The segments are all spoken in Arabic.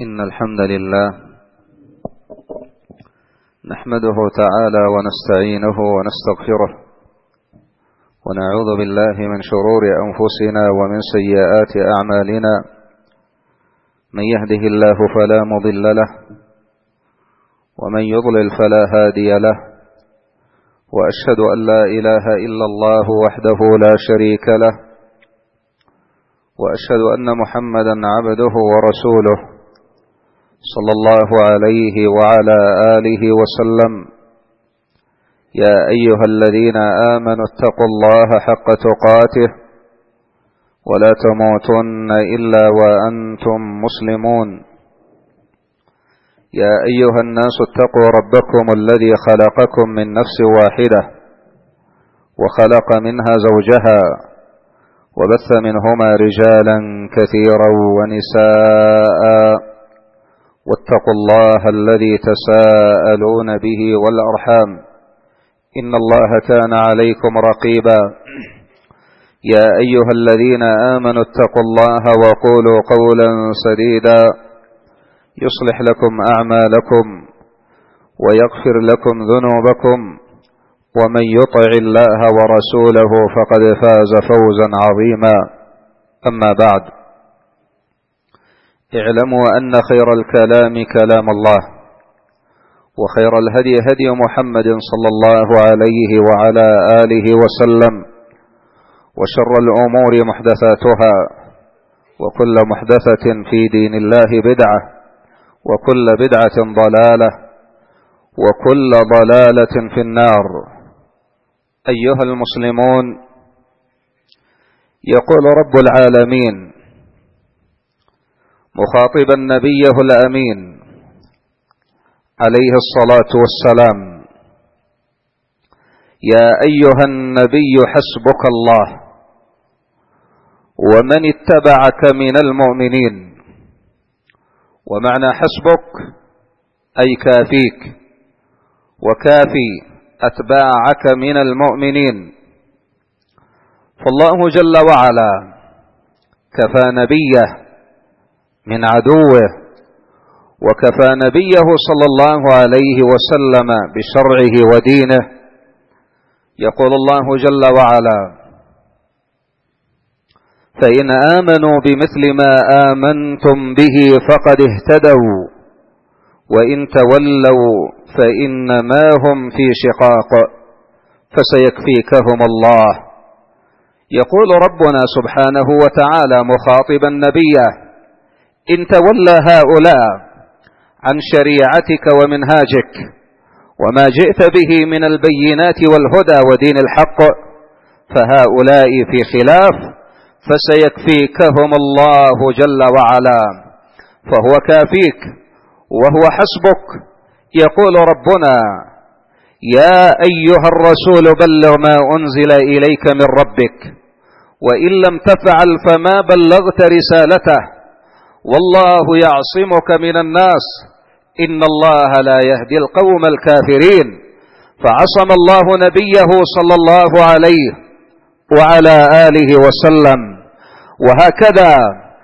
إن الحمد لله نحمده تعالى ونستعينه ونستغفره ونعوذ بالله من شرور أنفسنا ومن سيئات أعمالنا. من يهده الله فلا مضل له ومن يضلل فلا هادي له، وأشهد أن لا إله إلا الله وحده لا شريك له، وأشهد أن محمدا عبده ورسوله صلى الله عليه وعلى آله وسلم. يا أيها الذين آمنوا اتقوا الله حق تقاته ولا تموتن إلا وأنتم مسلمون. يا أيها الناس اتقوا ربكم الذي خلقكم من نفس واحدة وخلق منها زوجها وبث منهما رجالا كثيرا ونساء، واتقوا الله الذي تساءلون به والأرحام إن الله كان عليكم رقيبا. يا أيها الذين آمنوا اتقوا الله وقولوا قولا سديدا يصلح لكم أعمالكم ويغفر لكم ذنوبكم، ومن يطع الله ورسوله فقد فاز فوزا عظيما. أما بعد، اعلموا أن خير الكلام كلام الله، وخير الهدي هدي محمد صلى الله عليه وعلى آله وسلم، وشر الأمور محدثاتها، وكل محدثة في دين الله بدعة، وكل بدعة ضلالة، وكل ضلالة في النار. أيها المسلمون، يقول رب العالمين مخاطبا نبيه الأمين عليه الصلاة والسلام: يا أيها النبي حسبك الله ومن اتبعك من المؤمنين. ومعنى حسبك أي كافيك وكافي أتباعك من المؤمنين. فالله جل وعلا كفى نبيه من عدوه، وكفى نبيه صلى الله عليه وسلم بشرعه ودينه. يقول الله جل وعلا: فإن آمنوا بمثل ما آمنتم به فقد اهتدوا وإن تولوا فإنما هم في شقاق فسيكفيكهم الله. يقول ربنا سبحانه وتعالى مخاطبا نبيه: إن تولى هؤلاء عن شريعتك ومنهاجك وما جئت به من البينات والهدى ودين الحق فهؤلاء في خلاف، فسيكفيكهم الله جل وعلا، فهو كافيك وهو حسبك. يقول ربنا: يا أيها الرسول بلغ ما أنزل إليك من ربك وإن لم تفعل فما بلغت رسالته والله يعصمك من الناس إن الله لا يهدي القوم الكافرين. فعصم الله نبيه صلى الله عليه وعلى آله وسلم. وهكذا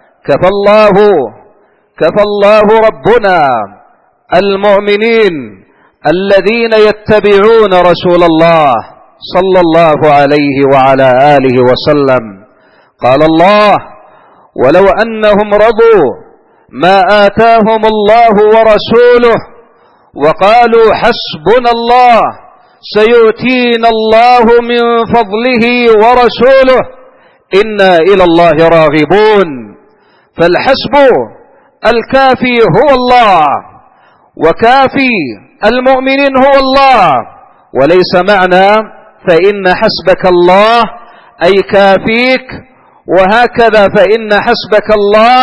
كفى الله ربنا المؤمنين الذين يتبعون رسول الله صلى الله عليه وعلى آله وسلم. قال الله: ولو أنهم رضوا ما آتاهم الله ورسوله وقالوا حسبنا الله سيؤتينا الله من فضله ورسوله إنا إلى الله راغبون. فالحسب الكافي هو الله، وكافي المؤمنين هو الله، وليس معنى فإن حسبك الله أي كافيك، وهكذا فإن حسبك الله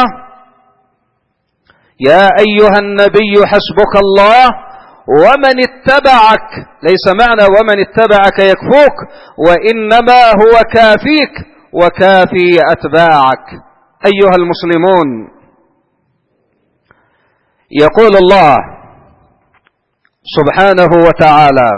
يا أيها النبي حسبك الله ومن اتبعك، ليس معنى ومن اتبعك يكفوك، وإنما هو كافيك وكافي أتباعك. أيها المسلمون، يقول الله سبحانه وتعالى: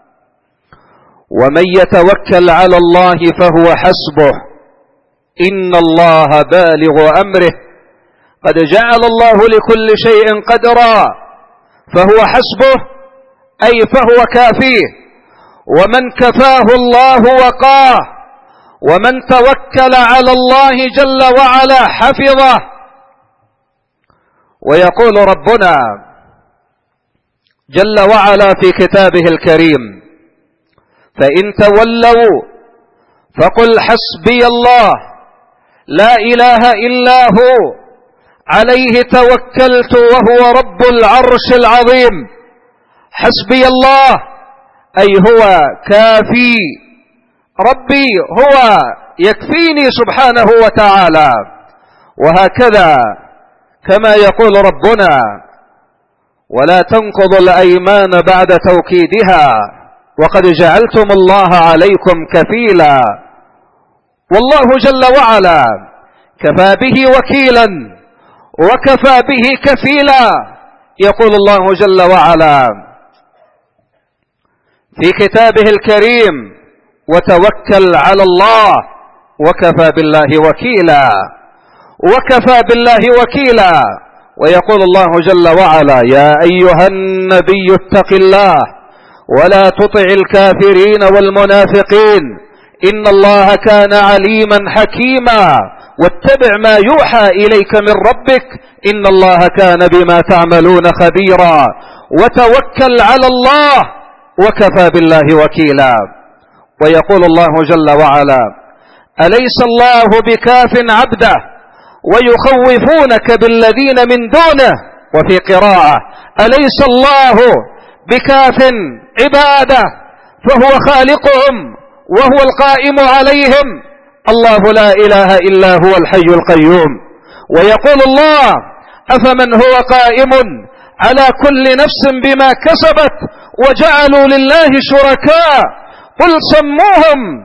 ومن يتوكل على الله فهو حسبه إن الله بالغ أمره قد جعل الله لكل شيء قدرا، فهو حسبه أي فهو كافيه، ومن كفاه الله وقاه، ومن توكل على الله جل وعلا حفظه. ويقول ربنا جل وعلا في كتابه الكريم: فإن تولوا فقل حسبي الله لا إله إلا هو عليه توكلت وهو رب العرش العظيم. حسبي الله أي هو كافي، ربي هو يكفيني سبحانه وتعالى. وهكذا كما يقول ربنا: ولا تنقضوا الأيمان بعد توكيدها وقد جعلتم الله عليكم كفيلا. والله جل وعلا كفى به وكيلا وكفى به كفيلا. يقول الله جل وعلا في كتابه الكريم: وتوكل على الله وكفى بالله وكيلا، وكفى بالله وكيلا. ويقول الله جل وعلا: يا أيها النبي اتق الله ولا تطع الكافرين والمنافقين إن الله كان عليما حكيما واتبع ما يوحى إليك من ربك إن الله كان بما تعملون خبيرا وتوكل على الله وكفى بالله وكيلا. ويقول الله جل وعلا: أليس الله بكاف عبده ويخوفونك بالذين من دونه. وفي قراءة: أليس الله بكاف عباده فهو خالقهم وهو القائم عليهم. الله لا إله إلا هو الحي القيوم. ويقول الله: أفمن هو قائم على كل نفس بما كسبت وجعلوا لله شركاء قل سموهم.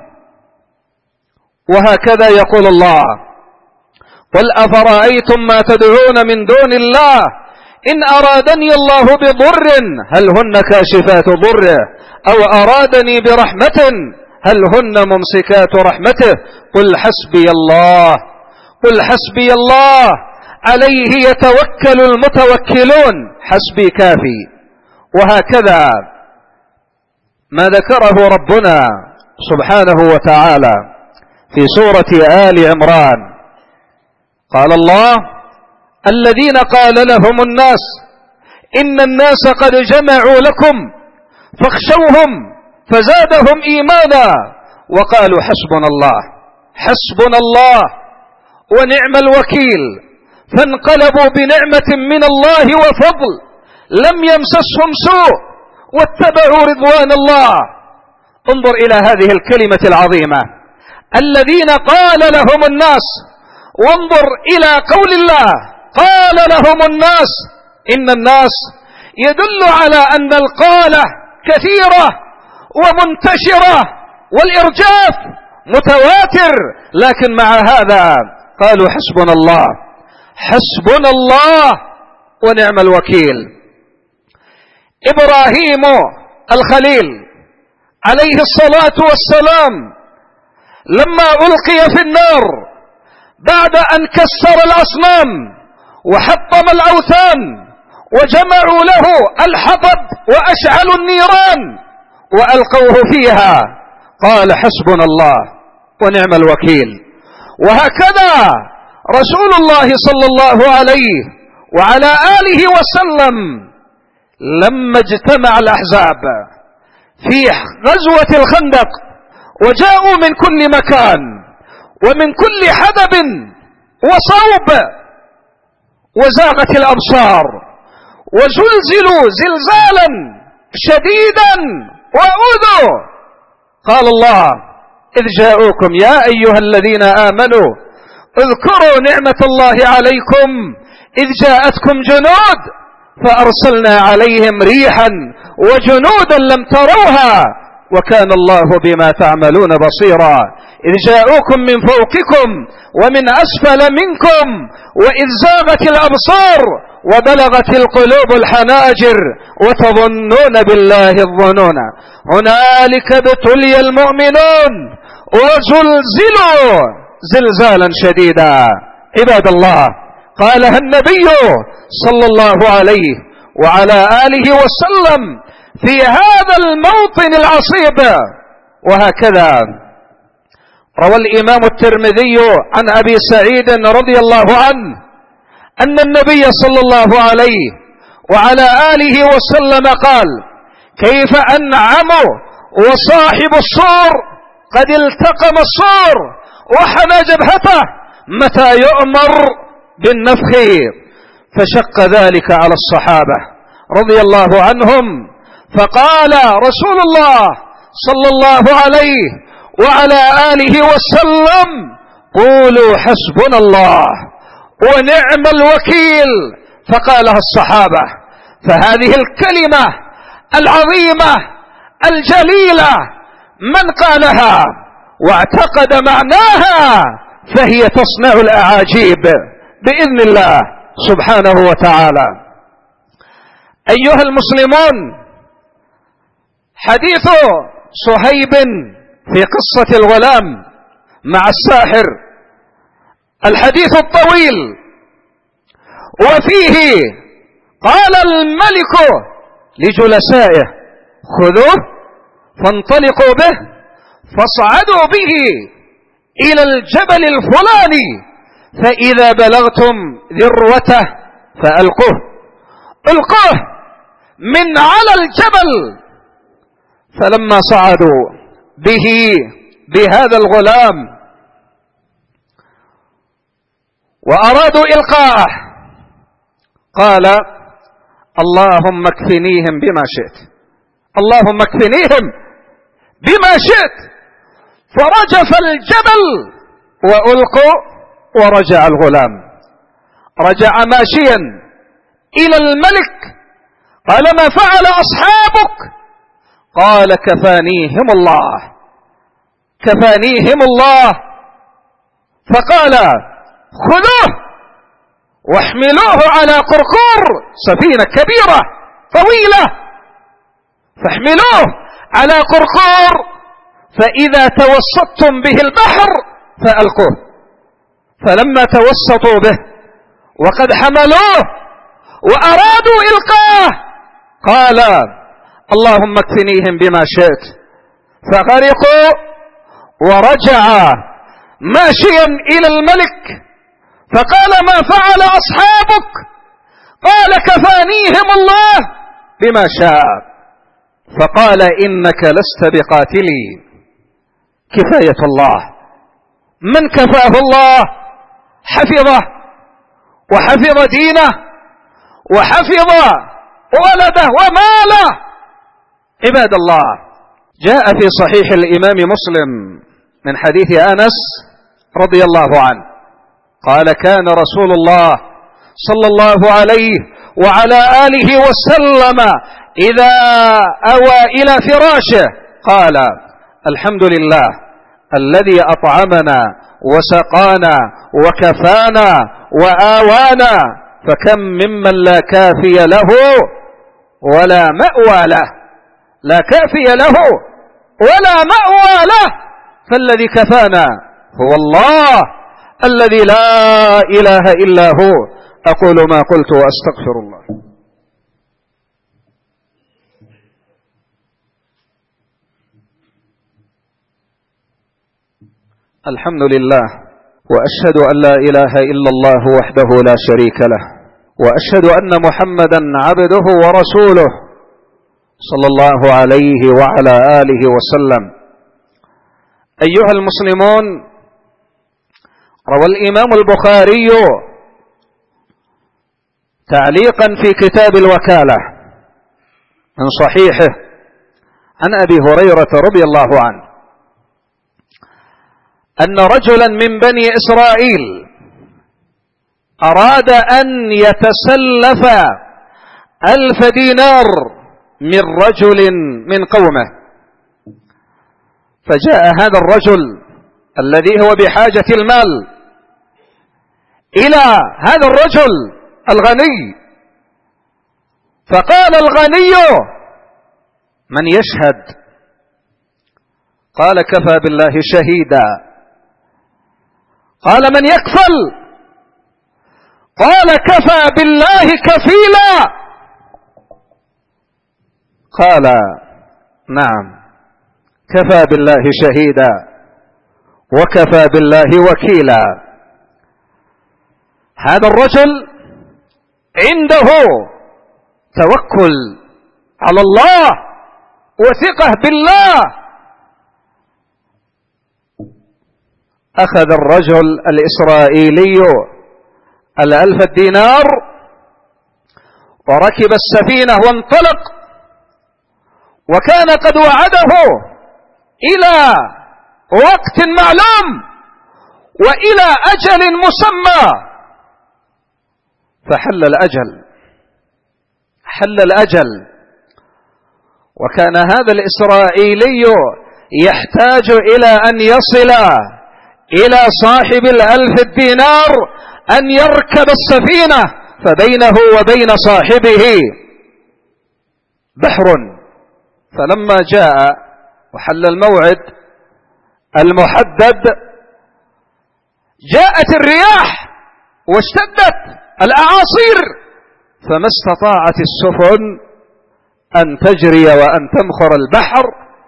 وهكذا يقول الله: قل أفرأيتم ما تدعون من دون الله إن أرادني الله بضر هل هن كاشفات ضره أو أرادني برحمة هل هن ممسكات رحمته قل حسبي الله، قل حسبي الله عليه يتوكل المتوكلون. حسبي كافي. وهكذا ما ذكره ربنا سبحانه وتعالى في سورة آل عمران. قال الله: الذين قال لهم الناس إن الناس قد جمعوا لكم فاخشوهم فزادهم إيمانا وقالوا حسبنا الله. حسبنا الله ونعم الوكيل. فانقلبوا بنعمة من الله وفضل لم يمسسهم سوء واتبعوا رضوان الله. انظر إلى هذه الكلمة العظيمة: الذين قال لهم الناس. وانظر إلى قول الله: قال لهم الناس. إن الناس يدل على أن القالة كثيرة ومنتشرة والإرجاف متواتر، لكن مع هذا قالوا حسبنا الله. حسبنا الله ونعم الوكيل. إبراهيم الخليل عليه الصلاة والسلام لما ألقي في النار بعد أن كسر الأصنام وحطم الأوثان وجمعوا له الحطب وأشعلوا النيران وألقوه فيها قال حسبنا الله ونعم الوكيل. وهكذا رسول الله صلى الله عليه وعلى آله وسلم لما اجتمع الأحزاب في غزوة الخندق وجاءوا من كل مكان ومن كل حدب وصوب وزاغت الأبصار وزلزلوا زلزالا شديدا وأوذوا. قال الله: إذ جاءوكم يا أيها الذين آمنوا اذكروا نعمة الله عليكم إذ جاءتكم جنود فأرسلنا عليهم ريحا وجنودا لم تروها وكان الله بما تعملون بصيرا. إذ جاءوكم من فوقكم ومن أسفل منكم وإذ زاغت الأبصار وبلغت القلوب الحناجر وتظنون بالله الظنون هنالك ابتلي المؤمنون وزلزلوا زلزالا شديدا. عباد الله، قالها النبي صلى الله عليه وعلى آله وسلم في هذا الموطن العصيب. وهكذا روى الإمام الترمذي عن أبي سعيد رضي الله عنه أن النبي صلى الله عليه وعلى آله وسلم قال: كيف أنعم وصاحب الصور قد التقم الصور وحنى جبهته متى يؤمر بالنفخ. فشق ذلك على الصحابة رضي الله عنهم، فقال رسول الله صلى الله عليه وعلى آله وسلم: قولوا حسبنا الله ونعم الوكيل. فقالها الصحابة. فهذه الكلمة العظيمة الجليلة من قالها واعتقد معناها فهي تصنع الأعاجيب بإذن الله سبحانه وتعالى. أيها المسلمون، حديث صهيب في قصة الغلام مع الساحر الحديث الطويل، وفيه قال الملك لجلسائه: خذوه فانطلقوا به فاصعدوا به إلى الجبل الفلاني، فإذا بلغتم ذروته فألقوه. ألقوه من على الجبل. فلما صعدوا به بهذا الغلام وأرادوا إلقاءه قال: اللهم اكفنيهم بما شئت، اللهم اكفنيهم بما شئت. فرجف الجبل وألقوا ورجع الغلام. رجع ماشيا إلى الملك قال: ما فعل أصحابك؟ قال: كفانيهم الله، كفانيهم الله. فقال: خذوه واحملوه على قرقور، سفينة كبيرة طويلة، فاحملوه على قرقور، فإذا توسطتم به البحر فألقوه. فلما توسطوا به وقد حملوه وأرادوا إلقاه قال: اللهم اكفنيهم بما شئت. فغرقوا ورجع ماشيا إلى الملك فقال: ما فعل أصحابك؟ قال: كفانيهم الله بما شاء. فقال: إنك لست بقاتلي، كفاية الله. من كفاه الله حفظه وحفظ دينه وحفظ ولده وماله. عباد الله، جاء في صحيح الإمام مسلم من حديث أنس رضي الله عنه قال: كان رسول الله صلى الله عليه وعلى آله وسلم إذا أوى إلى فراشه قال: الحمد لله الذي أطعمنا وسقانا وكفانا وآوانا، فكم ممن لا كافي له ولا مأوى له، لا كافي له ولا مأوى له، فالذي كفانا هو الله الذي لا إله إلا هو. أقول ما قلت وأستغفر الله. الحمد لله، وأشهد أن لا إله إلا الله وحده لا شريك له، وأشهد أن محمدا عبده ورسوله صلى الله عليه وعلى آله وسلم. أيها المسلمون، روى الإمام البخاري تعليقا في كتاب الوكالة من صحيحه عن أبي هريرة رضي الله عنه أن رجلا من بني إسرائيل أراد أن يتسلف 1000 دينار من رجل من قومه، فجاء هذا الرجل الذي هو بحاجة المال إلى هذا الرجل الغني، فقال الغني: من يشهد؟ قال: كفى بالله شهيدا. قال: من يكفل؟ قال: كفى بالله كفيلا. قال: نعم، كفى بالله شهيدا وكفى بالله وكيلا. هذا الرجل عنده توكل على الله وثقة بالله. أخذ الرجل الإسرائيلي 1000 دينار وركب السفينة وانطلق، وكان قد وعده إلى وقت معلوم وإلى أجل مسمى، فحل الأجل. وكان هذا الإسرائيلي يحتاج إلى أن يصل إلى صاحب 1000 دينار أن يركب السفينة، فبينه وبين صاحبه بحر. فلما جاء وحل الموعد المحدد جاءت الرياح واشتدت الأعاصير، فما استطاعت السفن أن تجري وأن تمخر البحر،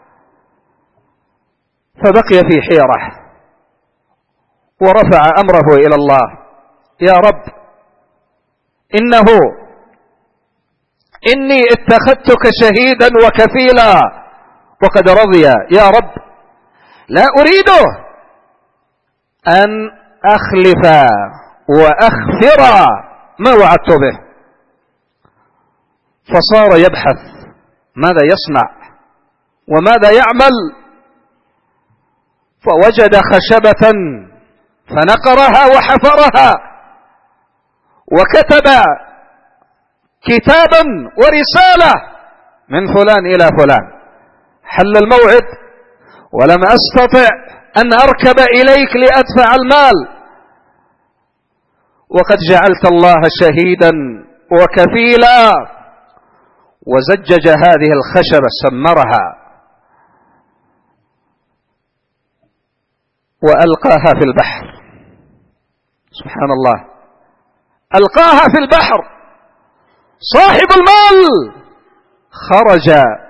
فبقي في حيرة ورفع أمره إلى الله: يا رب، إني اتخذتك شهيدا وكفيلا وقد رضي، يا رب لا أريد أن أخلف وأخفر ما وعدت به. فصار يبحث ماذا يصنع وماذا يعمل، فوجد خشبة فنقرها وحفرها وكتب كتابا ورسالة من فلان إلى فلان: حل الموعد ولم أستطع أن أركب إليك لأدفع المال، وقد جعلت الله شهيدا وكفيلا. وزجج هذه الخشبة، سمرها وألقاها في البحر. سبحان الله، ألقاها في البحر. صاحب المال خرج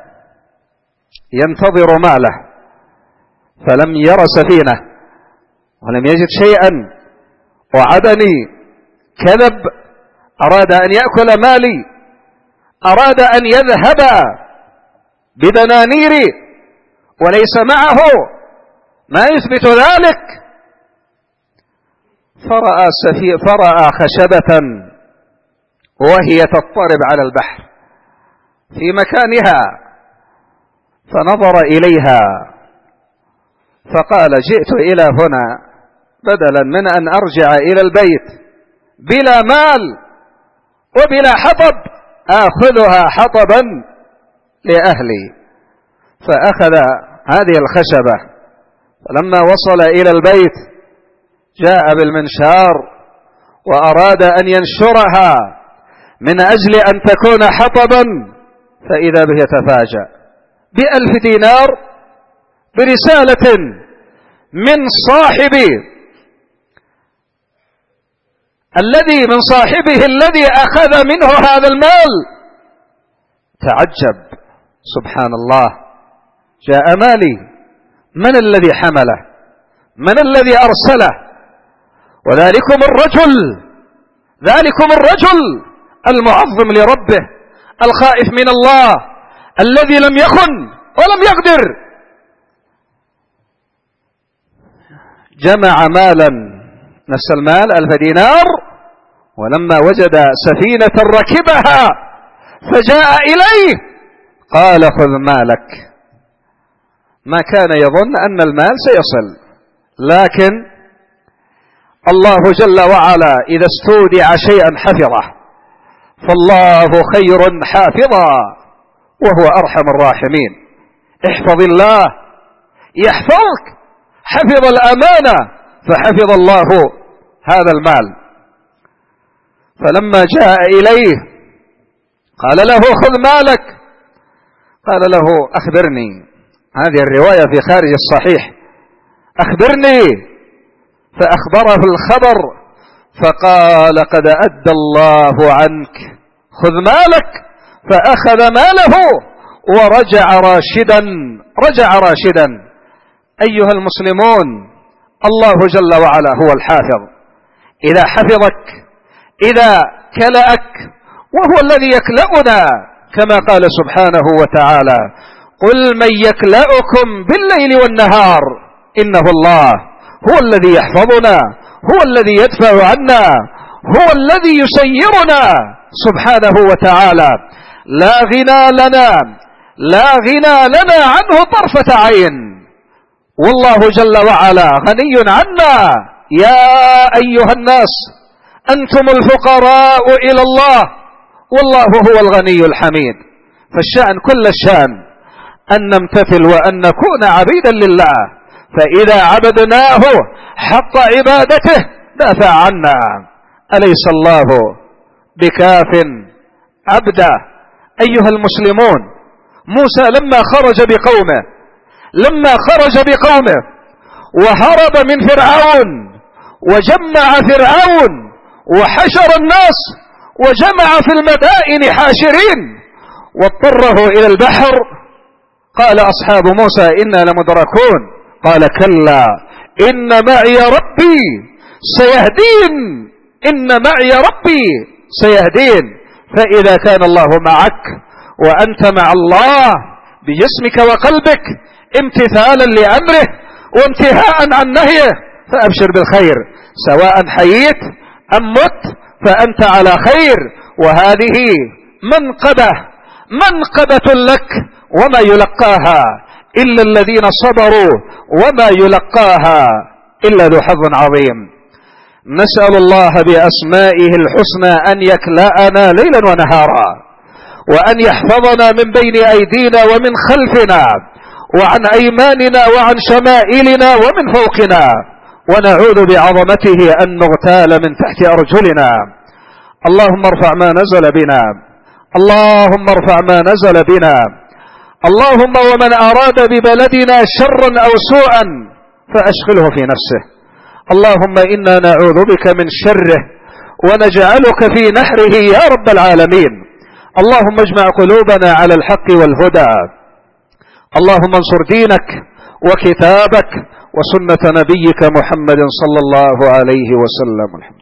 ينتظر ماله فلم ير سفينة ولم يجد شيئا، وعدني، كذب، أراد أن يأكل مالي، أراد أن يذهب بدنانيري وليس معه ما يثبت ذلك. فرأى خشبة وهي تضطرب على البحر في مكانها، فنظر إليها فقال: جئت إلى هنا بدلا من أن أرجع إلى البيت بلا مال وبلا حطب، آخذها حطبا لأهلي. فأخذ هذه الخشبة، فلما وصل إلى البيت جاء بالمنشار وأراد أن ينشرها من أجل أن تكون حطبا، فإذا به يتفاجأ ب1000 دينار برسالة من صاحبه الذي أخذ منه هذا المال. تعجب، سبحان الله، جاء مالي، من الذي حمله؟ من الذي أرسله؟ وذلكم الرجل المعظم لربه، الخائف من الله، الذي لم يخن ولم يغدر. جمع مالا، نفس المال 1000 دينار، ولما وجد سفينة ركبها فجاء إليه قال: خذ مالك. ما كان يظن أن المال سيصل، لكن الله جل وعلا إذا استودع شيئا حفظه، فالله خير حافظا وهو أرحم الراحمين. احفظ الله يحفظك، حفظ الأمانة فحفظ الله هذا المال. فلما جاء إليه قال له: خذ مالك. قال له: أخبرني، هذه الرواية في خارج الصحيح، أخبرني. فأخبره الخبر، فقال قد أدى الله عنك، خذ مالك. فأخذ ماله ورجع راشدا. أيها المسلمون، الله جل وعلا هو الحافظ. إذا حفظك، إذا كلأك، وهو الذي يكلأنا كما قال سبحانه وتعالى: قل من يكلأكم بالليل والنهار إنه الله، هو الذي يحفظنا، هو الذي يدفع عنا، هو الذي يسيرنا سبحانه وتعالى. لا غنى لنا عنه طرفة عين، والله جل وعلا غني عنا. يا أيها الناس أنتم الفقراء إلى الله، والله هو الغني الحميد. فالشأن كل الشأن أن نمتثل وأن نكون عبيدا لله، فإذا عبدناه حق عبادته دافع عنا. أليس الله بكاف عبدا؟ أيها المسلمون، موسى لما خرج بقومه وهرب من فرعون، وجمع فرعون وحشر الناس وجمع في المدائن حاشرين واضطره إلى البحر، قال أصحاب موسى إنا لمدركون. قال كلا إن معي ربي سيهدين. فإذا كان الله معك وأنت مع الله بجسمك وقلبك امتثالا لأمره وانتهاء عن نهيه، فأبشر بالخير، سواء حييت أم مت فأنت على خير. وهذه منقبة لك، وما يلقاها إلا الذين صبروا، وما يلقاها إلا ذو حظ عظيم. نسأل الله بأسمائه الحسنى أن يكلأنا ليلا ونهارا، وأن يحفظنا من بين أيدينا ومن خلفنا وعن أيماننا وعن شمائلنا ومن فوقنا، ونعوذ بعظمته أن نغتال من تحت أرجلنا. اللهم ارفع ما نزل بنا، اللهم ومن أراد ببلدنا شرا أو سوءا فأشغله في نفسه. اللهم إنا نعوذ بك من شره ونجعلك في نحره يا رب العالمين. اللهم اجمع قلوبنا على الحق والهدى. اللهم انصر دينك وكتابك وسنة نبيك محمد صلى الله عليه وسلم.